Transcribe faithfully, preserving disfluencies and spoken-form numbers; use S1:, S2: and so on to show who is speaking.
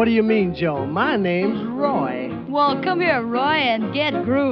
S1: What do you mean, Joe? My name's Roy.
S2: Well, come here, Roy, and get groovy.